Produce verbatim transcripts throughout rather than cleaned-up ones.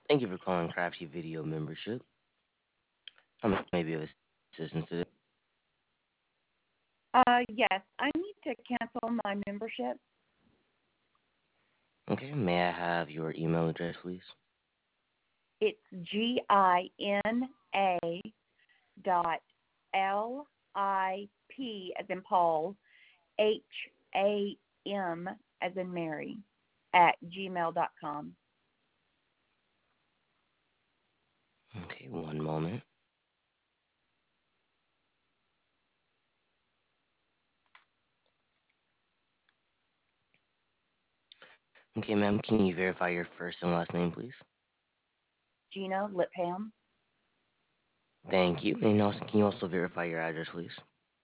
Thank you for calling Crafty Video Membership. I may be of assistance today. Uh, yes, I need to cancel my membership. Okay, may I have your email address, please? It's G I N A dot L I P as in Paul, H A M as in Mary at gmail dot com. Okay, one moment. Okay, ma'am, can you verify your first and last name, please? Gina Lipham. Thank you. And also, can you also verify your address, please?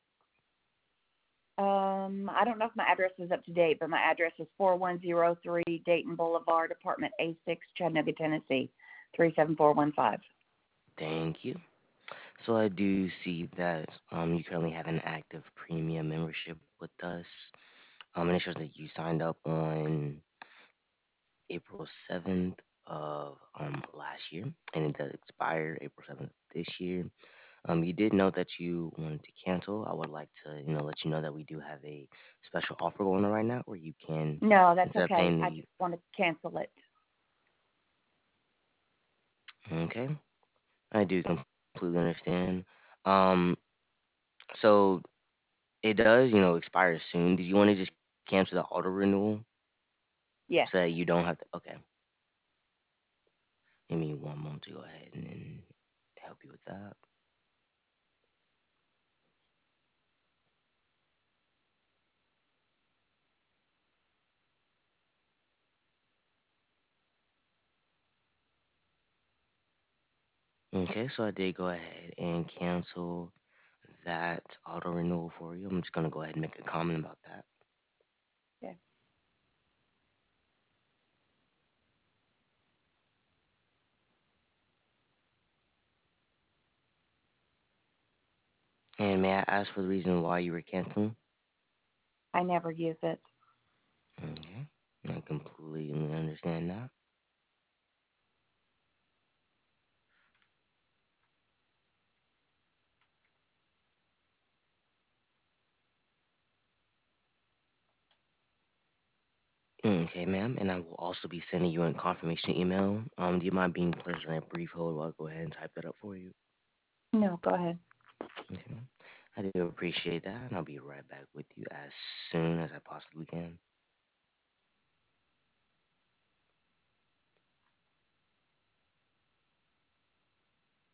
Um, I don't know if my address is up to date, but my address is four one zero three Dayton Boulevard, apartment A six, Chattanooga, Tennessee, three seven four one five. Thank you. So I do see that um, you currently have an active premium membership with us. Um, and it shows that you signed up on April seventh of um, last year, and it does expire April seventh this year. Um, you did note that you wanted to cancel. I would like to, you know, let you know that we do have a special offer going on right now where you can, No, that's instead of okay. paying I the, just want to cancel it. okay, I do completely understand. Um, so it does, you know, expire soon. Did you want to just cancel the auto renewal Yes. so that you don't have to? Okay, give me one moment to go ahead and then help you with that. Okay, so I did go ahead and cancel that auto renewal for you. I'm just gonna go ahead and make a comment about that. Okay. And may I ask for the reason why you were canceling? I never use it. Okay, I completely understand that. Okay, ma'am, and I will also be sending you a confirmation email. Um, do you mind being placed on a brief hold while I go ahead and type that up for you? No, go ahead. Okay, I do appreciate that, and I'll be right back with you as soon as I possibly can.